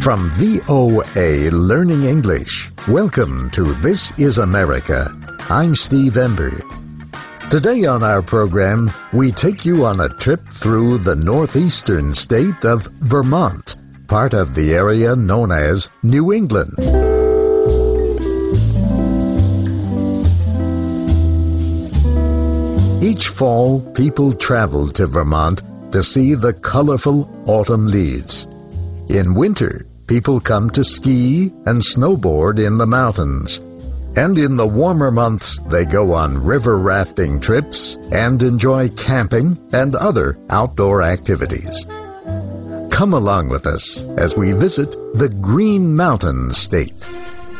From VOA Learning English, welcome to This is America. I'm Steve Ember. Today on our program, we take you on a trip through the northeastern state of Vermont, part of the area known as New England. Each fall, people travel to Vermont to see the colorful autumn leaves. In winter, people come to ski and snowboard in the mountains. And in the warmer months, they go on river rafting trips and enjoy camping and other outdoor activities. Come along with us as we visit the Green Mountain State.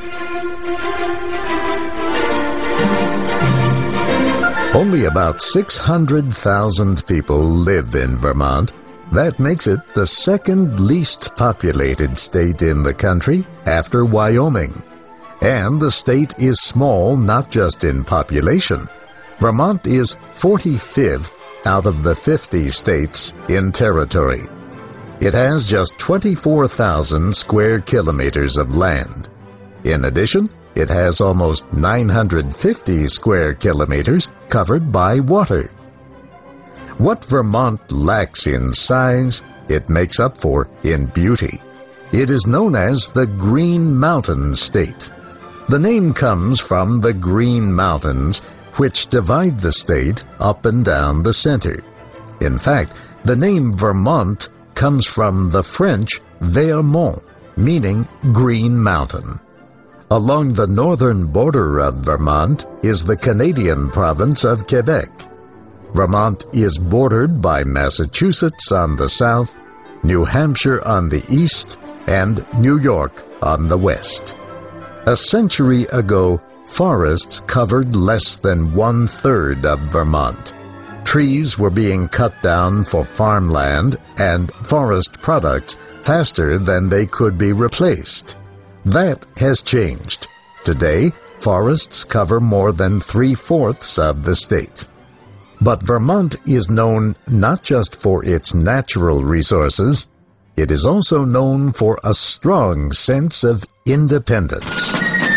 Only about 600,000 people live in Vermont. That makes it the second least populated state in the country after Wyoming. And the state is small not just in population. Vermont is 45th out of the 50 states in territory. It has just 24,000 square kilometers of land. In addition, it has almost 950 square kilometers covered by water. What Vermont lacks in size, it makes up for in beauty. It is known as the Green Mountain State. The name comes from the Green Mountains, which divide the state up and down the center. In fact, the name Vermont comes from the French Vermont, meaning Green Mountain. Along the northern border of Vermont is the Canadian province of Quebec. Vermont is bordered by Massachusetts on the south, New Hampshire on the east, and New York on the west. A century ago, forests covered less than 1/3 of Vermont. Trees were being cut down for farmland and forest products faster than they could be replaced. That has changed. Today, forests cover more than 3/4 of the state. But Vermont is known not just for its natural resources, it is also known for a strong sense of independence.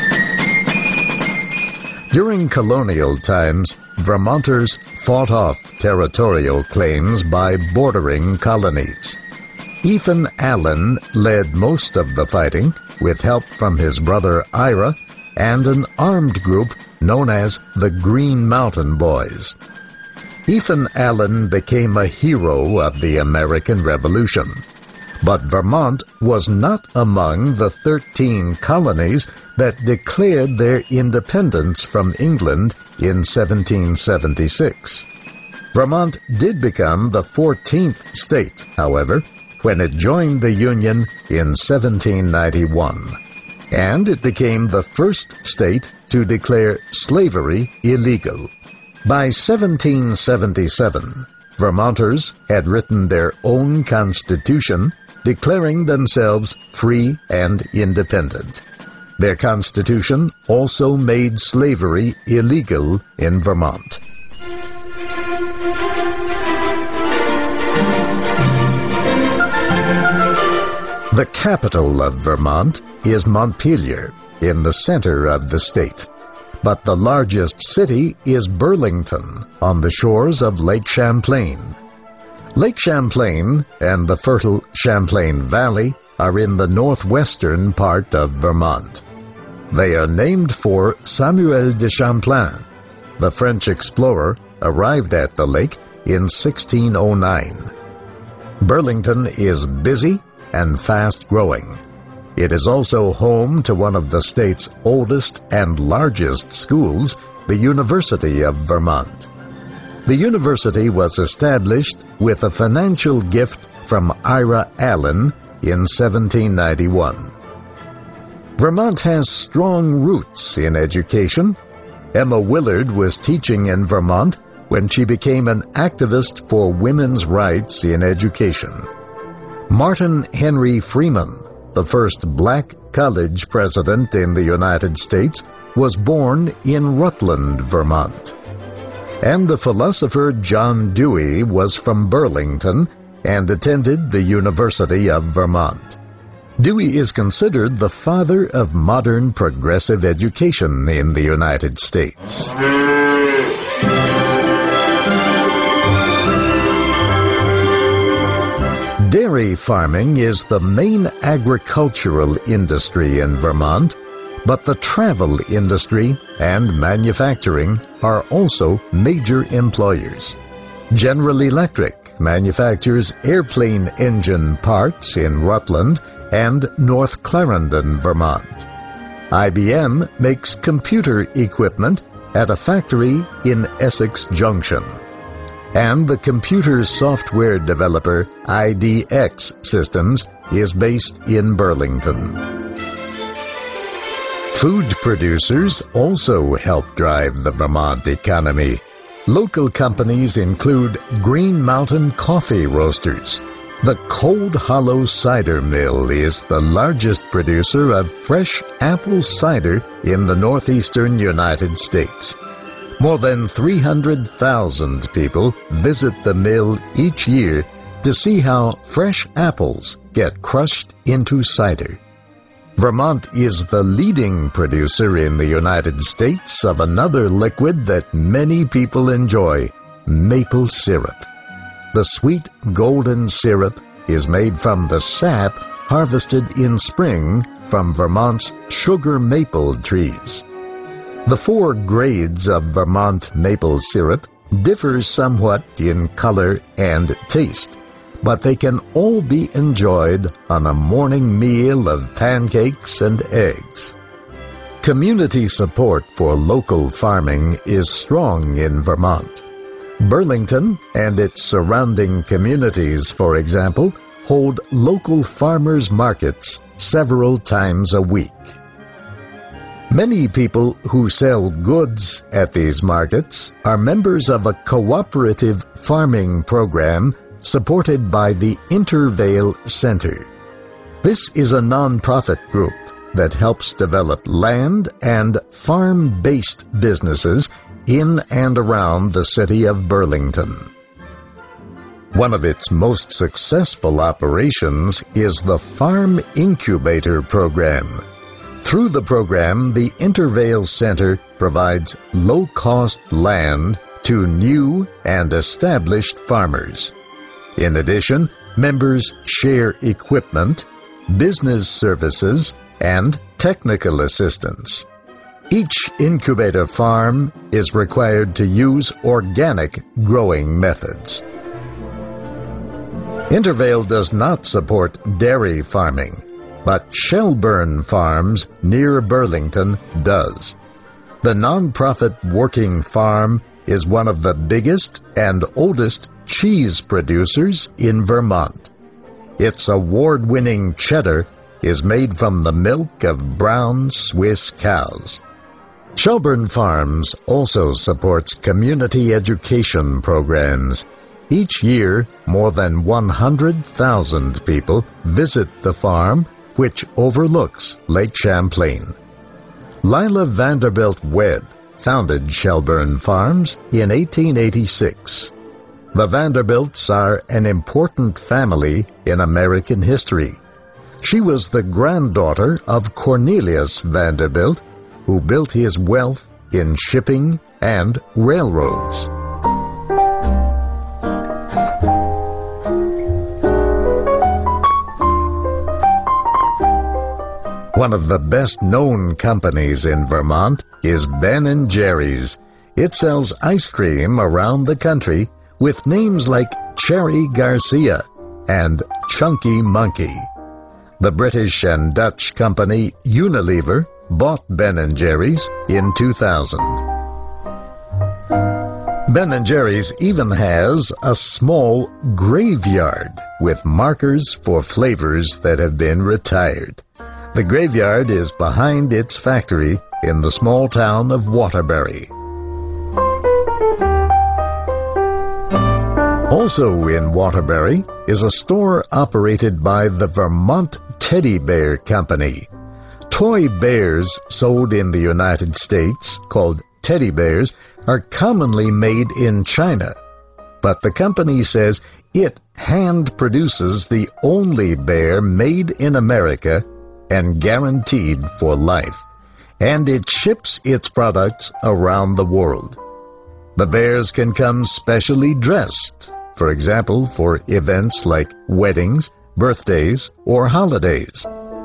During colonial times, Vermonters fought off territorial claims by bordering colonies. Ethan Allen led most of the fighting with help from his brother Ira and an armed group known as the Green Mountain Boys. Ethan Allen became a hero of the American Revolution. But Vermont was not among the 13 colonies that declared their independence from England in 1776. Vermont did become the 14th state, however, when it joined the Union in 1791. And it became the first state to declare slavery illegal. By 1777, Vermonters had written their own constitution, declaring themselves free and independent. Their constitution also made slavery illegal in Vermont. The capital of Vermont is Montpelier, in the center of the state. But the largest city is Burlington, on the shores of Lake Champlain. Lake Champlain and the fertile Champlain Valley are in the northwestern part of Vermont. They are named for Samuel de Champlain. The French explorer arrived at the lake in 1609. Burlington is busy and fast-growing. It is also home to one of the state's oldest and largest schools, the University of Vermont. The university was established with a financial gift from Ira Allen in 1791. Vermont has strong roots in education. Emma Willard was teaching in Vermont when she became an activist for women's rights in education. Martin Henry Freeman, the first black college president in the United States, was born in Rutland, Vermont. And the philosopher John Dewey was from Burlington and attended the University of Vermont. Dewey is considered the father of modern progressive education in the United States. Dairy farming is the main agricultural industry in Vermont, but the travel industry and manufacturing are also major employers. General Electric manufactures airplane engine parts in Rutland and North Clarendon, Vermont. IBM makes computer equipment at a factory in Essex Junction. And the computer software developer IDX Systems is based in Burlington. Food producers also help drive the Vermont economy. Local companies include Green Mountain Coffee Roasters. The Cold Hollow Cider Mill is the largest producer of fresh apple cider in the northeastern United States. More than 300,000 people visit the mill each year to see how fresh apples get crushed into cider. Vermont is the leading producer in the United States of another liquid that many people enjoy, maple syrup. The sweet golden syrup is made from the sap harvested in spring from Vermont's sugar maple trees. The 4 grades of Vermont maple syrup differ somewhat in color and taste, but they can all be enjoyed on a morning meal of pancakes and eggs. Community support for local farming is strong in Vermont. Burlington and its surrounding communities, for example, hold local farmers' markets several times a week. Many people who sell goods at these markets are members of a cooperative farming program supported by the Intervale Center. This is a nonprofit group that helps develop land and farm-based businesses in and around the city of Burlington. One of its most successful operations is the Farm Incubator Program. Through the program, the Intervale Center provides low-cost land to new and established farmers. In addition, members share equipment, business services, and technical assistance. Each incubator farm is required to use organic growing methods. Intervale does not support dairy farming, but Shelburne Farms near Burlington does. The nonprofit working farm is one of the biggest and oldest cheese producers in Vermont. Its award-winning cheddar is made from the milk of brown Swiss cows. Shelburne Farms also supports community education programs. Each year, more than 100,000 people visit the farm, which overlooks Lake Champlain. Lila Vanderbilt Webb founded Shelburne Farms in 1886. The Vanderbilts are an important family in American history. She was the granddaughter of Cornelius Vanderbilt, who built his wealth in shipping and railroads. One of the best-known companies in Vermont is Ben & Jerry's. It sells ice cream around the country with names like Cherry Garcia and Chunky Monkey. The British and Dutch company Unilever bought Ben & Jerry's in 2000. Ben & Jerry's even has a small graveyard with markers for flavors that have been retired. The graveyard is behind its factory in the small town of Waterbury. Also in Waterbury is a store operated by the Vermont Teddy Bear Company. Toy bears sold in the United States, called teddy bears, are commonly made in China. but the company says it hand produces the only bear made in America and guaranteed for life, and it ships its products around the world. The bears can come specially dressed, for example, for events like weddings, birthdays, or holidays.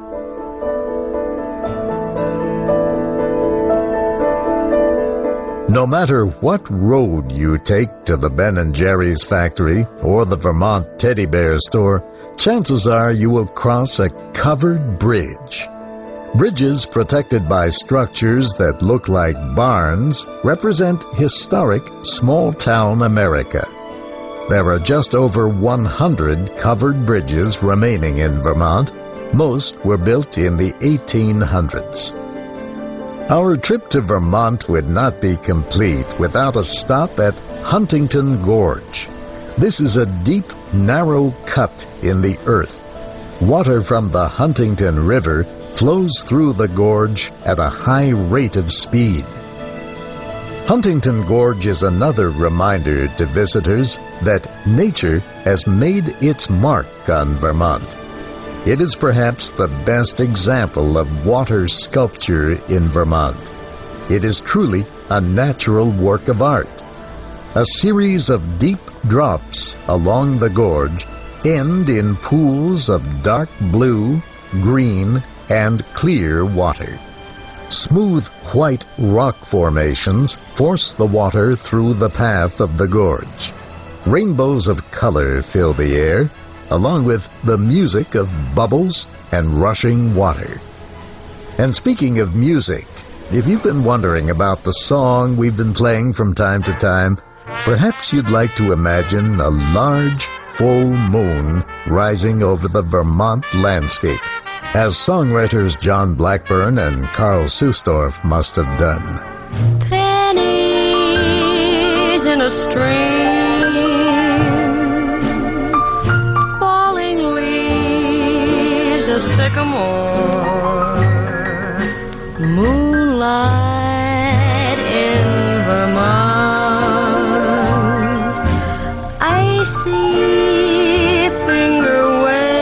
No matter what road you take to the Ben & Jerry's factory or the Vermont Teddy Bear store, chances are you will cross a covered bridge. Bridges protected by structures that look like barns represent historic small-town America. There are just over 100 covered bridges remaining in Vermont. Most were built in the 1800s. Our trip to Vermont would not be complete without a stop at Huntington Gorge. This is a deep, narrow cut in the earth. Water from the Huntington River flows through the gorge at a high rate of speed. Huntington Gorge is another reminder to visitors that nature has made its mark on Vermont. It is perhaps the best example of water sculpture in Vermont. It is truly a natural work of art. A series of deep drops along the gorge end in pools of dark blue, green, and clear water. Smooth white rock formations force the water through the path of the gorge. Rainbows of color fill the air, along with the music of bubbles and rushing water. And speaking of music, if you've been wondering about the song we've been playing from time to time, perhaps you'd like to imagine a large, full moon rising over the Vermont landscape, as songwriters John Blackburn and Carl Susdorf must have done. Pennies in a stream, falling leaves, a sycamore, moonlight in Vermont, icy finger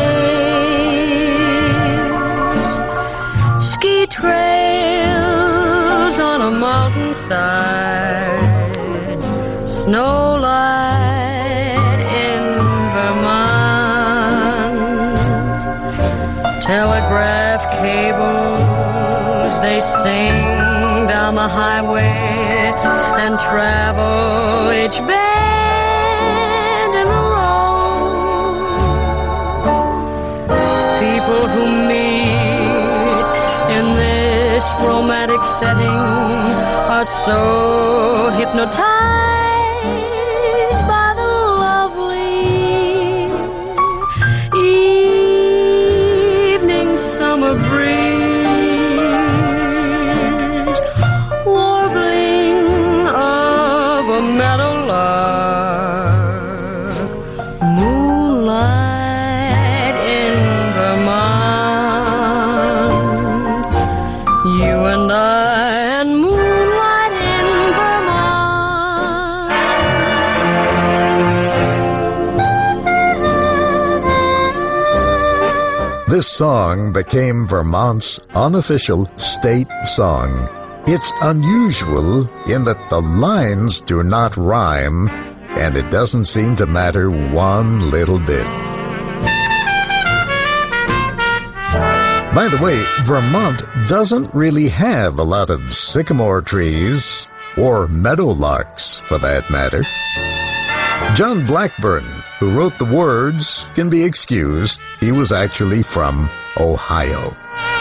waves, ski trails on a mountainside, snow light in Vermont, telegraph cables, they sing down the highway and travel each bend in the road. People who meet in this romantic setting are so hypnotized by the lovely evening summer breeze, warbling of a meadowlark, moonlight in Vermont, you and I and moonlight in Vermont. This song became Vermont's unofficial state song. It's unusual in that the lines do not rhyme, and it doesn't seem to matter one little bit. By the way, Vermont doesn't really have a lot of sycamore trees, or meadowlarks for that matter. John Blackburn, who wrote the words, can be excused. He was actually from Ohio.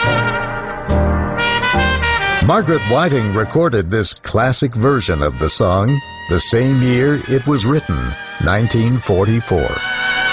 Margaret Whiting recorded this classic version of the song the same year it was written, 1944.